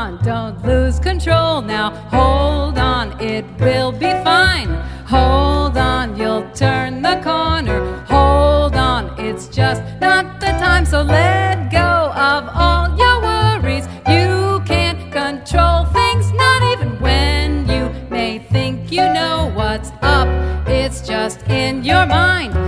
on, don't lose control now. Hold on, it will be fine. Hold on, you'll turn the corner. Hold on, it's just not the time. So let go of all your worries. You can't control things, not even when you may think you know what's up. It's just in your mind.